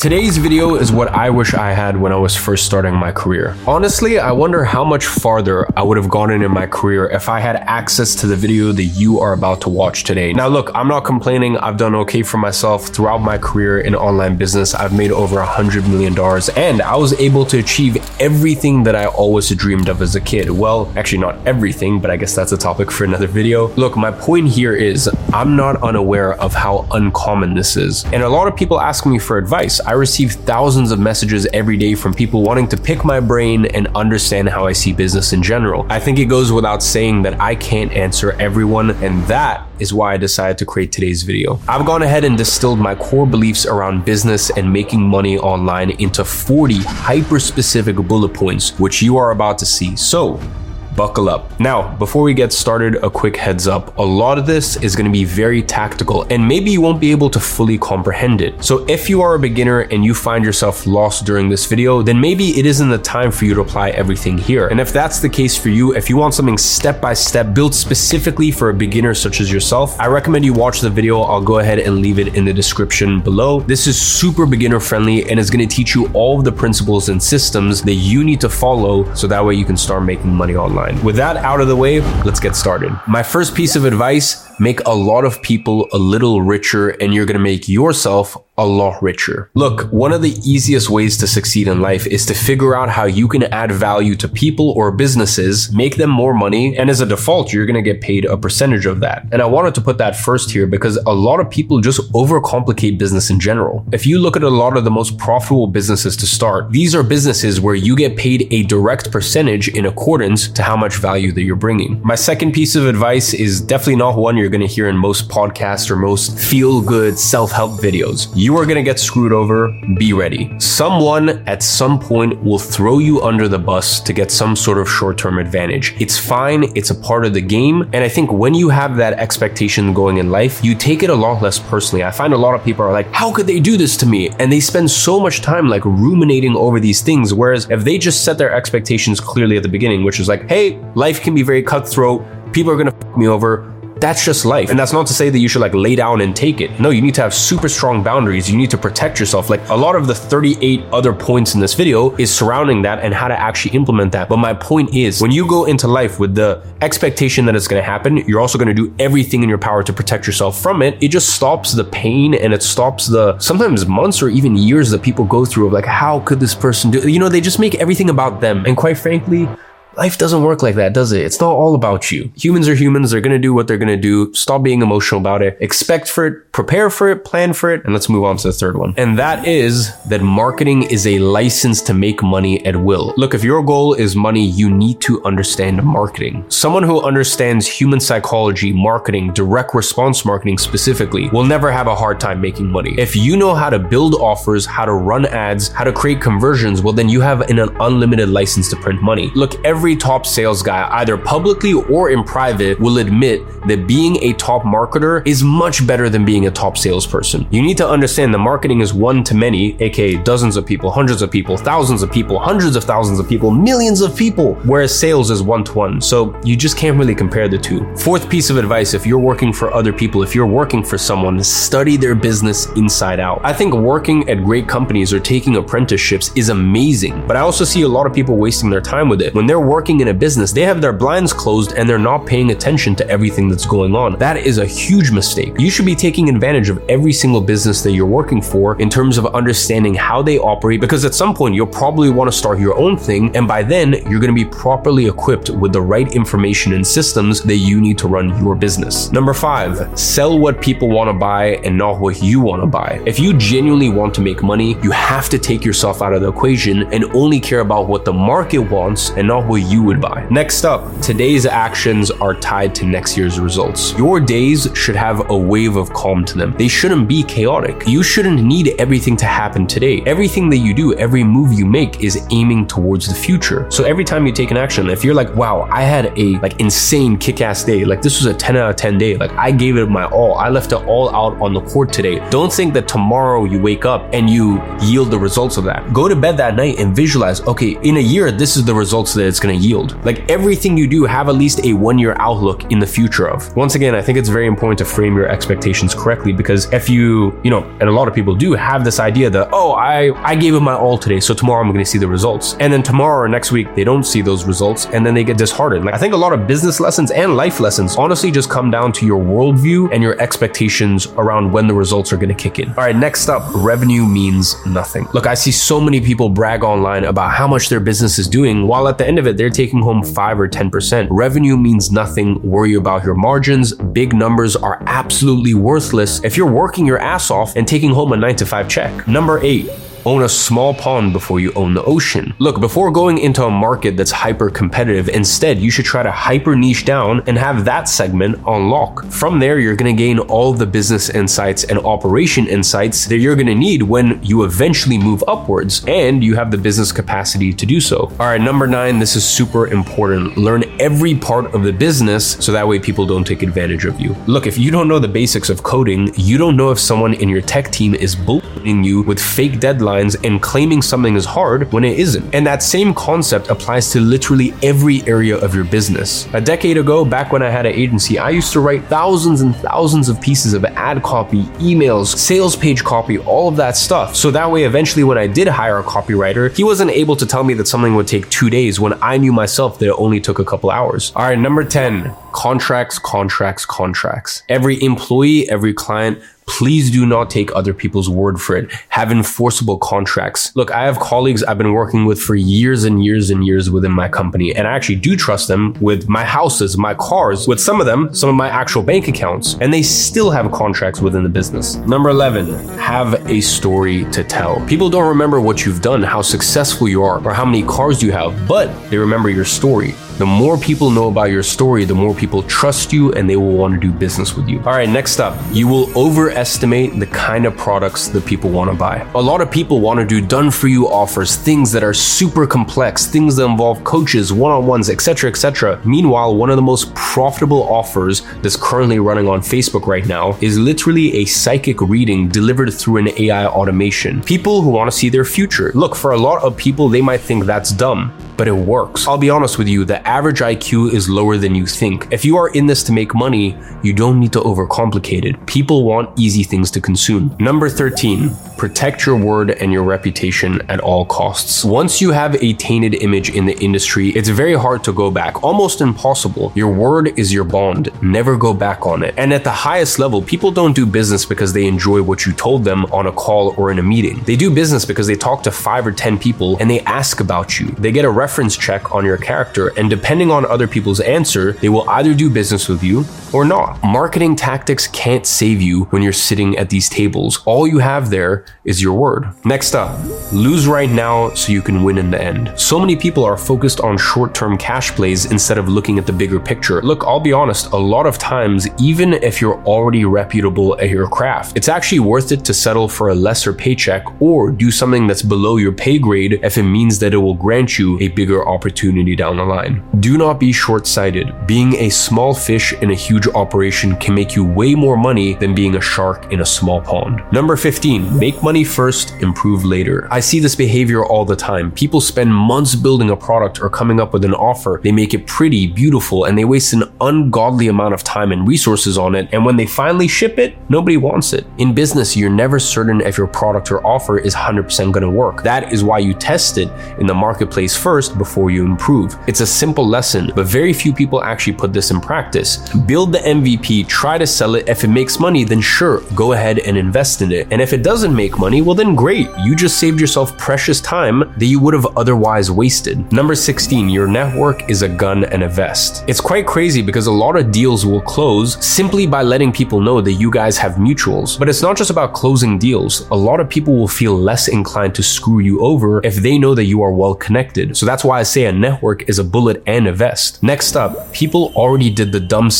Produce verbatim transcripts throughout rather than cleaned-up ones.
Today's video is what I wish I had when I was first starting my career. Honestly, I wonder how much farther I would have gone in my career if I had access to the video that you are about to watch today. Now look, I'm not complaining. I've done okay for myself throughout my career in online business. I've made over a hundred million dollars and I was able to achieve everything that I always dreamed of as a kid. Well, actually not everything, but I guess that's a topic for another video. Look, my point here is I'm not unaware of how uncommon this is. And a lot of people ask me for advice. I receive thousands of messages every day from people wanting to pick my brain and understand how I see business in general. I think it goes without saying that I can't answer everyone, and that is why I decided to create today's video. I've gone ahead and distilled my core beliefs around business and making money online into forty hyper-specific bullet points, which you are about to see. So, buckle up. Now, before we get started, a quick heads up. A lot of this is going to be very tactical and maybe you won't be able to fully comprehend it. So if you are a beginner and you find yourself lost during this video, then maybe it isn't the time for you to apply everything here. And if that's the case for you, if you want something step-by-step built specifically for a beginner such as yourself, I recommend you watch the video. I'll go ahead and leave it in the description below. This is super beginner friendly and is going to teach you all of the principles and systems that you need to follow so that way you can start making money online. With that out of the way, let's get started. My first piece of advice, make a lot of people a little richer and you're gonna make yourself a lot richer. Look, one of the easiest ways to succeed in life is to figure out how you can add value to people or businesses, make them more money, and as a default, you're gonna get paid a percentage of that. And I wanted to put that first here because a lot of people just overcomplicate business in general. If you look at a lot of the most profitable businesses to start, these are businesses where you get paid a direct percentage in accordance to how much value that you're bringing. My second piece of advice is definitely not one you're gonna hear in most podcasts or most feel-good self-help videos. You are gonna get screwed over, be ready. Someone at some point will throw you under the bus to get some sort of short-term advantage. It's fine, it's a part of the game, and I think when you have that expectation going in life, you take it a lot less personally. I find a lot of people are like, how could they do this to me? And they spend so much time like ruminating over these things, whereas if they just set their expectations clearly at the beginning, which is like, hey, life can be very cutthroat, people are gonna fuck me over, that's just life. And that's not to say that you should like lay down and take it. No, you need to have super strong boundaries. You need to protect yourself. Like a lot of the thirty-eight other points in this video is surrounding that and how to actually implement that. But my point is, when you go into life with the expectation that it's going to happen, you're also going to do everything in your power to protect yourself from it. It just stops the pain and it stops the sometimes months or even years that people go through of like, how could this person do? You know, they just make everything about them. And quite frankly, life doesn't work like that, does it? It's not all about you. Humans are humans. They're going to do what they're going to do. Stop being emotional about it. Expect for it, prepare for it, plan for it. And let's move on to the third one. And that is that marketing is a license to make money at will. Look, if your goal is money, you need to understand marketing. Someone who understands human psychology, marketing, direct response marketing specifically, will never have a hard time making money. If you know how to build offers, how to run ads, how to create conversions, well, then you have an unlimited license to print money. Look, every Every top sales guy, either publicly or in private, will admit that being a top marketer is much better than being a top salesperson. You need to understand that marketing is one to many, aka dozens of people, hundreds of people, thousands of people, hundreds of thousands of people, millions of people, whereas sales is one to one. So you just can't really compare the two. Fourth piece of advice, if you're working for other people, if you're working for someone, study their business inside out. I think working at great companies or taking apprenticeships is amazing, but I also see a lot of people wasting their time with it. When they're working working in a business, they have their blinds closed and they're not paying attention to everything that's going on. That is a huge mistake. You should be taking advantage of every single business that you're working for in terms of understanding how they operate, because at some point you'll probably want to start your own thing, and by then you're going to be properly equipped with the right information and systems that you need to run your business. Number five, sell what people want to buy and not what you want to buy. If you genuinely want to make money, you have to take yourself out of the equation and only care about what the market wants and not what you would buy. Next up, today's actions are tied to next year's results. Your days should have a wave of calm to them. They shouldn't be chaotic. You shouldn't need everything to happen today. Everything that you do, every move you make is aiming towards the future. So every time you take an action, if you're like, wow, I had a like insane kick-ass day, like this was a ten out of ten day, like I gave it my all, I left it all out on the court today. Don't think that tomorrow you wake up and you yield the results of that. Go to bed that night and visualize, okay, in a year, this is the results that it's going to gonna yield. Like everything you do, have at least a one-year outlook in the future of. Once again, I think it's very important to frame your expectations correctly, because if you, you know, and a lot of people do have this idea that, oh, I, I gave it my all today, so tomorrow I'm gonna see the results. And then tomorrow or next week, they don't see those results, and then they get disheartened. Like I think a lot of business lessons and life lessons honestly just come down to your worldview and your expectations around when the results are gonna kick in. All right, next up, revenue means nothing. Look, I see so many people brag online about how much their business is doing, while at the end of it, they're taking home five or ten percent. Revenue means nothing. Worry about your margins. Big numbers are absolutely worthless if you're working your ass off and taking home a nine to five check. Number eight, own a small pond before you own the ocean. Look, before going into a market that's hyper competitive, instead, you should try to hyper niche down and have that segment on lock. From there, you're gonna gain all the business insights and operation insights that you're gonna need when you eventually move upwards, and you have the business capacity to do so. All right, number nine, this is super important. Learn every part of the business so that way people don't take advantage of you. Look, if you don't know the basics of coding, you don't know if someone in your tech team is bullshitting you with fake deadlines and claiming something is hard when it isn't. And that same concept applies to literally every area of your business. A decade ago, back when I had an agency, I used to write thousands and thousands of pieces of ad copy, emails, sales page copy, all of that stuff. So that way, eventually when I did hire a copywriter, he wasn't able to tell me that something would take two days when I knew myself that it only took a couple hours. All right, number ten, contracts, contracts, contracts. Every employee, every client, please do not take other people's word for it. Have enforceable contracts. Look, I have colleagues I've been working with for years and years and years within my company, and I actually do trust them with my houses, my cars, with some of them, some of my actual bank accounts, and they still have contracts within the business. Number eleven, have a story to tell. People don't remember what you've done, how successful you are, or how many cars you have, but they remember your story. The more people know about your story, the more people trust you and they will want to do business with you. All right, next up, you will overestimate the kind of products that people want to buy. A lot of people want to do done-for-you offers, things that are super complex, things that involve coaches, one-on-ones, et cetera, et cetera. Meanwhile, one of the most profitable offers that's currently running on Facebook right now is literally a psychic reading delivered through an A I automation. People who want to see their future. Look, for a lot of people, they might think that's dumb, but it works. I'll be honest with you, the average I Q is lower than you think. If you are in this to make money, you don't need to overcomplicate it. People want easy things to consume. Number thirteen, protect your word and your reputation at all costs. Once you have a tainted image in the industry, it's very hard to go back, almost impossible. Your word is your bond. Never go back on it. And at the highest level, people don't do business because they enjoy what you told them on a call or in a meeting. They do business because they talk to five or ten people and they ask about you. They get a reference check on your character, and depending on other people's answer, they will either do business with you or not. Marketing tactics can't save you when you're sitting at these tables. All you have there is your word. Next up, lose right now so you can win in the end. So many people are focused on short-term cash plays instead of looking at the bigger picture. Look, I'll be honest, a lot of times, even if you're already reputable at your craft, it's actually worth it to settle for a lesser paycheck or do something that's below your pay grade if it means that it will grant you a bigger opportunity down the line. Do not be short-sighted. Being a small fish in a huge operation can make you way more money than being a shark in a small pond. Number fifteen, make money first, improve later. I see this behavior all the time. People spend months building a product or coming up with an offer. They make it pretty, beautiful, and they waste an ungodly amount of time and resources on it. And when they finally ship it, nobody wants it. In business, you're never certain if your product or offer is one hundred percent going to work. That is why you test it in the marketplace first before you improve. It's a simple lesson, but very few people actually put this in practice. Build the M V P, try to sell it. If it makes money, then sure, go ahead and invest in it. And if it doesn't make money, well then great. You just saved yourself precious time that you would have otherwise wasted. Number sixteen, your network is a gun and a vest. It's quite crazy because a lot of deals will close simply by letting people know that you guys have mutuals. But it's not just about closing deals. A lot of people will feel less inclined to screw you over if they know that you are well connected. So that's why I say a network is a bullet and a vest. Next up, people already did the dumb stuff that you're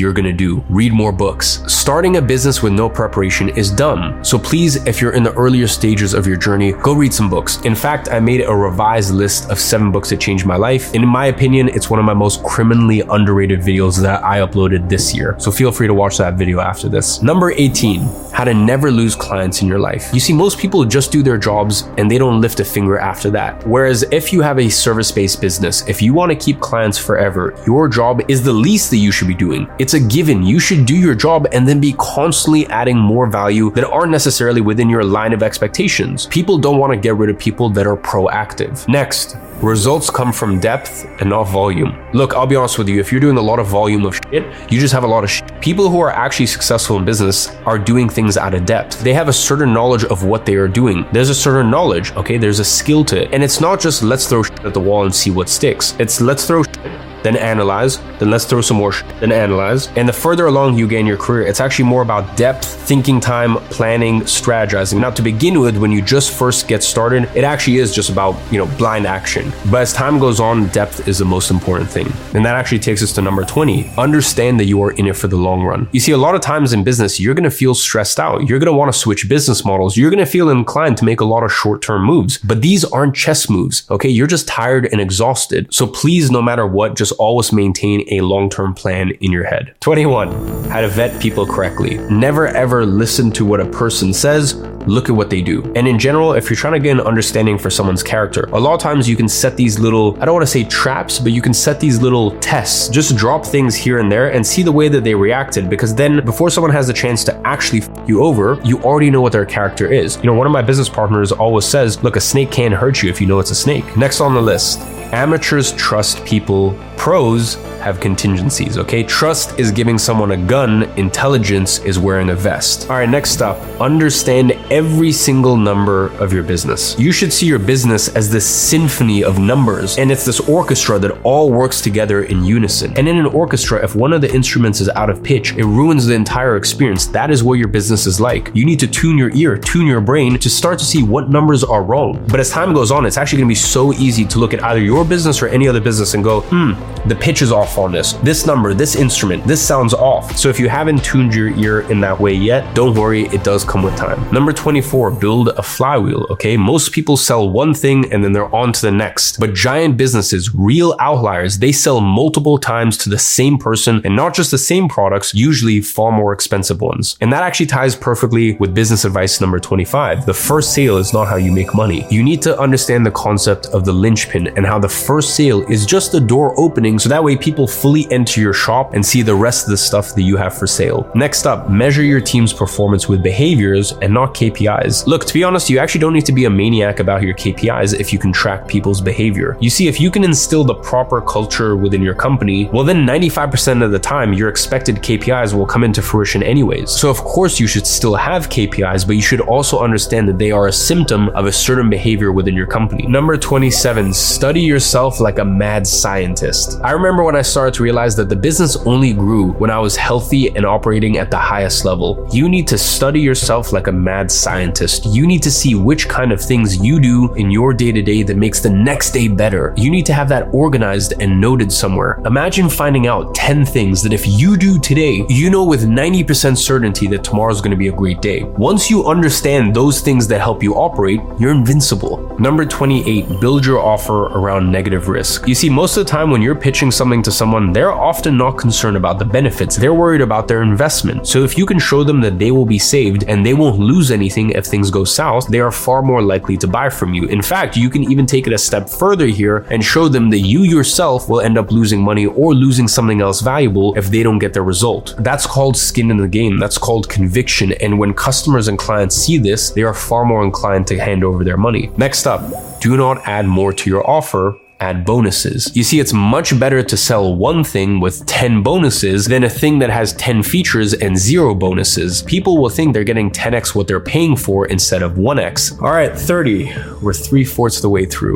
you're gonna do. Read more books. Starting a business with no preparation is dumb. So please, if you're in the earlier stages of your journey, go read some books. In fact, I made a revised list of seven books that changed my life. And in my opinion, it's one of my most criminally underrated videos that I uploaded this year. So feel free to watch that video after this. Number eighteen, how to never lose clients in your life. You see, most people just do their jobs and they don't lift a finger after that. Whereas if you have a service-based business, if you want to keep clients forever, your job is the least that you should be doing. It's a given. You should do your job and then be constantly adding more value that aren't necessarily within your line of expectations. People don't want to get rid of people that are proactive. Next, results come from depth and not volume. Look, I'll be honest with you, if you're doing a lot of volume of shit, you just have a lot of shit. People who are actually successful in business are doing things out of depth. They have a certain knowledge of what they are doing. There's a certain knowledge, okay? There's a skill to it. And it's not just let's throw shit at the wall and see what sticks. It's let's throw shit, then analyze, then let's throw some more shit, then analyze. And the further along you get in your career, it's actually more about depth, thinking time, planning, strategizing. Now, to begin with, when you just first get started, it actually is just about, you know, blind action. But as time goes on, depth is the most important thing. And that actually takes us to number twenty. Understand that you are in it for the long run. You see, a lot of times in business, you're gonna feel stressed out. You're gonna wanna switch business models. You're gonna feel inclined to make a lot of short-term moves. But these aren't chess moves, okay? You're just tired and exhausted. So please, no matter what, just always maintain a long-term plan in your head. twenty-one, how to vet people correctly. Never ever listen to what a person says, look at what they do. And in general, if you're trying to get an understanding for someone's character, a lot of times you can set these little, I don't want to say traps, but you can set these little tests. Just drop things here and there and see the way that they reacted, because then before someone has the chance to actually f you over, you already know what their character is. You know, one of my business partners always says, look, a snake can't hurt you if you know it's a snake. Next on the list, amateurs trust people, pros have contingencies, okay? Trust is giving someone a gun, intelligence is wearing a vest. All right, next up, understand every single number of your business. You should see your business as this symphony of numbers, and it's this orchestra that all works together in unison. And in an orchestra, if one of the instruments is out of pitch, it ruins the entire experience. That is what your business is like. You need to tune your ear, tune your brain to start to see what numbers are wrong. But as time goes on, it's actually gonna be so easy to look at either your business or any other business and go, hmm, the pitch is off on this. This number, this instrument, this sounds off. So if you haven't tuned your ear in that way yet, don't worry, it does come with time. Number twenty-four, build a flywheel, okay? Most people sell one thing and then they're on to the next. But giant businesses, real outliers, they sell multiple times to the same person, and not just the same products, usually far more expensive ones. And that actually ties perfectly with business advice number twenty-five. The first sale is not how you make money. You need to understand the concept of the linchpin and how the first sale is just the door opening, so that way people fully enter your shop and see the rest of the stuff that you have for sale. Next up, measure your team's performance with behaviors and not K P Is. Look, to be honest, you actually don't need to be a maniac about your K P Is if you can track people's behavior. You see, if you can instill the proper culture within your company, well then ninety-five percent of the time your expected K P Is will come into fruition anyways. So of course you should still have K P Is, but you should also understand that they are a symptom of a certain behavior within your company. Number twenty-seven, study yourself like a mad scientist. I remember when I started to realize that the business only grew when I was healthy and operating at the highest level. You need to study yourself like a mad scientist. You need to see which kind of things you do in your day-to-day that makes the next day better. You need to have that organized and noted somewhere. Imagine finding out ten things that if you do today, you know with ninety percent certainty that tomorrow's going to be a great day. Once you understand those things that help you operate, you're invincible. Number twenty-eight, build your offer around negative risk. You see, most of the time when you're pitching something to someone, they're often not concerned about the benefits. They're worried about their investment. So if you can show them that they will be saved and they won't lose anything if things go south, they are far more likely to buy from you. In fact, you can even take it a step further here and show them that you yourself will end up losing money or losing something else valuable if they don't get their result. That's called skin in the game. That's called conviction. And when customers and clients see this, they are far more inclined to hand over their money. Next up, do not add more to your offer. Add bonuses. You see, it's much better to sell one thing with ten bonuses than a thing that has ten features and zero bonuses. People will think they're getting ten X what they're paying for instead of one X. All right, thirty. We're three-fourths of the way through.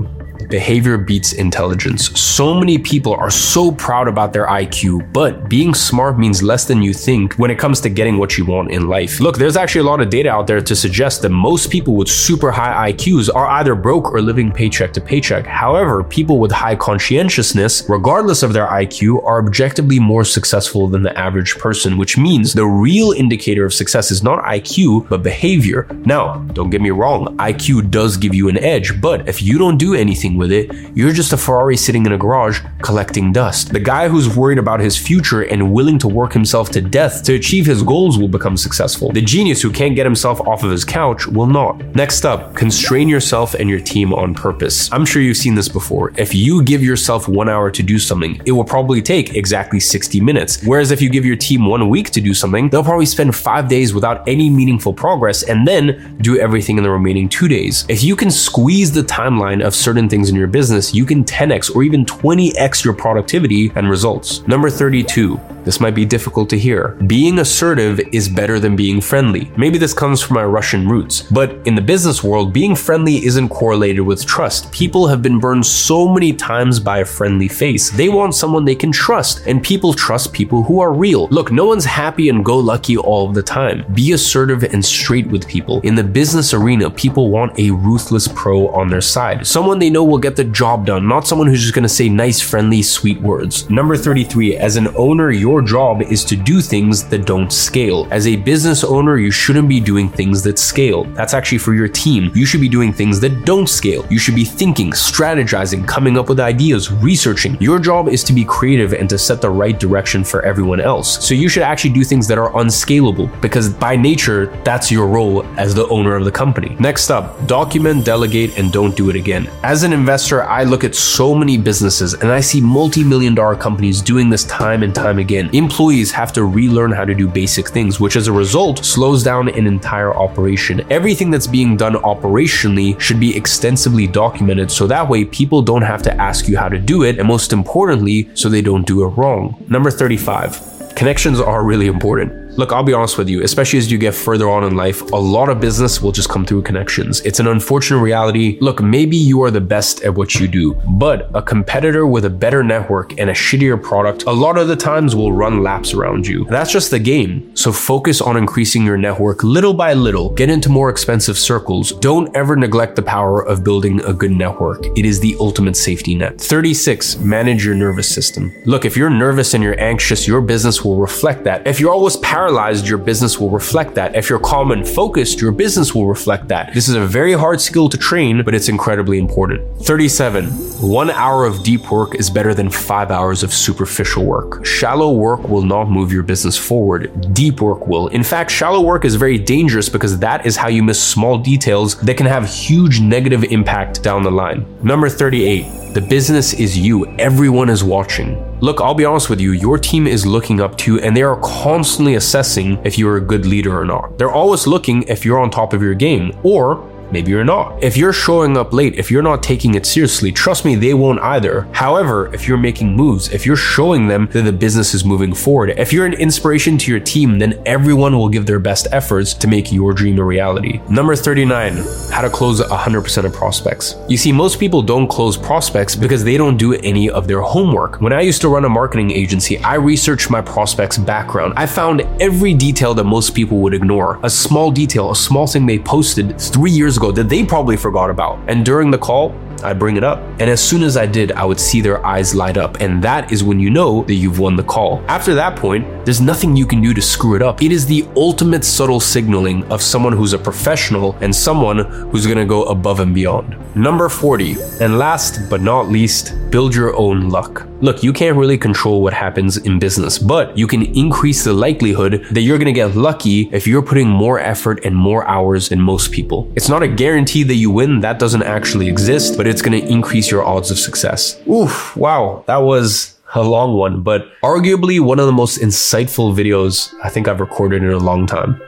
behavior beats intelligence. So many people are so proud about their I Q, but being smart means less than you think when it comes to getting what you want in life. Look, there's actually a lot of data out there to suggest that most people with super high I Qs are either broke or living paycheck to paycheck. However, people with high conscientiousness, regardless of their I Q, are objectively more successful than the average person, which means the real indicator of success is not I Q, but behavior. Now, don't get me wrong, I Q does give you an edge, but if you don't do anything with it, you're just a Ferrari sitting in a garage collecting dust. The guy who's worried about his future and willing to work himself to death to achieve his goals will become successful. The genius who can't get himself off of his couch will not. Next up, constrain yourself and your team on purpose. I'm sure you've seen this before. If you give yourself one hour to do something, it will probably take exactly sixty minutes. Whereas if you give your team one week to do something, they'll probably spend five days without any meaningful progress and then do everything in the remaining two days. If you can squeeze the timeline of certain things in your business, you can ten X or even twenty X your productivity and results. Number thirty-two. This might be difficult to hear. Being assertive is better than being friendly. Maybe this comes from my Russian roots, but in the business world, being friendly isn't correlated with trust. People have been burned so many times by a friendly face. They want someone they can trust, and people trust people who are real. Look, no one's happy and go lucky all of the time. Be assertive and straight with people. In the business arena, people want a ruthless pro on their side. Someone they know will get the job done, not someone who's just gonna say nice, friendly, sweet words. Number thirty-three, as an owner, your job is to do things that don't scale. As a business owner, you shouldn't be doing things that scale. That's actually for your team. You should be doing things that don't scale. You should be thinking, strategizing, coming up with ideas, researching. Your job is to be creative and to set the right direction for everyone else. So you should actually do things that are unscalable, because by nature, that's your role as the owner of the company. Next up, document, delegate, and don't do it again. As an investor, I look at so many businesses and I see multi-million dollar companies doing this time and time again. Employees have to relearn how to do basic things, which as a result slows down an entire operation. Everything that's being done operationally should be extensively documented, so that way people don't have to ask you how to do it, and most importantly, so they don't do it wrong. Number thirty-five. Connections are really important. Look, I'll be honest with you, especially as you get further on in life, a lot of business will just come through connections. It's an unfortunate reality. Look, maybe you are the best at what you do, but a competitor with a better network and a shittier product, a lot of the times will run laps around you. That's just the game. So focus on increasing your network little by little. Get into more expensive circles. Don't ever neglect the power of building a good network. It is the ultimate safety net. thirty-six, manage your nervous system. Look, if you're nervous and you're anxious, your business will reflect that. If you're always paralyzed, your business will reflect that. If you're calm and focused, your business will reflect that. This is a very hard skill to train, but it's incredibly important. thirty-seven. One hour of deep work is better than five hours of superficial work. Shallow work will not move your business forward. Deep work will. In fact, shallow work is very dangerous because that is how you miss small details that can have huge negative impact down the line. Number thirty-eight. The business is you. Everyone is watching. Look, I'll be honest with you, your team is looking up to you and they are constantly assessing if you're a good leader or not. They're always looking if you're on top of your game, or maybe you're not. If you're showing up late, if you're not taking it seriously, trust me, they won't either. However, if you're making moves, if you're showing them that the business is moving forward, if you're an inspiration to your team, then everyone will give their best efforts to make your dream a reality. Number thirty-nine, how to close one hundred percent of prospects. You see, most people don't close prospects because they don't do any of their homework. When I used to run a marketing agency, I researched my prospects' background. I found every detail that most people would ignore. A small detail, a small thing they posted three years ago that they probably forgot about. And during the call, I'd bring it up. And as soon as I did, I would see their eyes light up. And that is when you know that you've won the call. After that point, there's nothing you can do to screw it up. It is the ultimate subtle signaling of someone who's a professional and someone who's gonna go above and beyond. Number forty, and last but not least, build your own luck. Look, you can't really control what happens in business, but you can increase the likelihood that you're gonna get lucky if you're putting more effort and more hours than most people. It's not a guarantee that you win, that doesn't actually exist, but it's gonna increase your odds of success. Oof, wow, that was a long one, but arguably one of the most insightful videos I think I've recorded in a long time.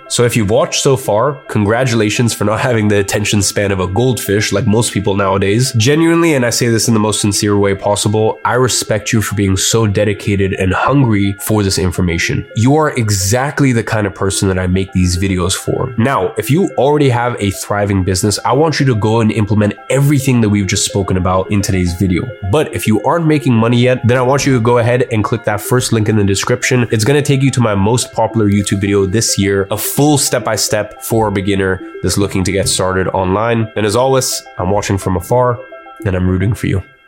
So if you've watched so far, congratulations for not having the attention span of a goldfish like most people nowadays. Genuinely, and I say this in the most sincere way possible, I respect you for being so dedicated and hungry for this information. You are exactly the kind of person that I make these videos for. Now, if you already have a thriving business, I want you to go and implement everything that we've just spoken about in today's video. But if you aren't making money yet, then I want you to go ahead and click that first link in the description. It's going to take you to my most popular YouTube video this year, a full step-by-step for a beginner that's looking to get started online. And as always, I'm watching from afar and I'm rooting for you.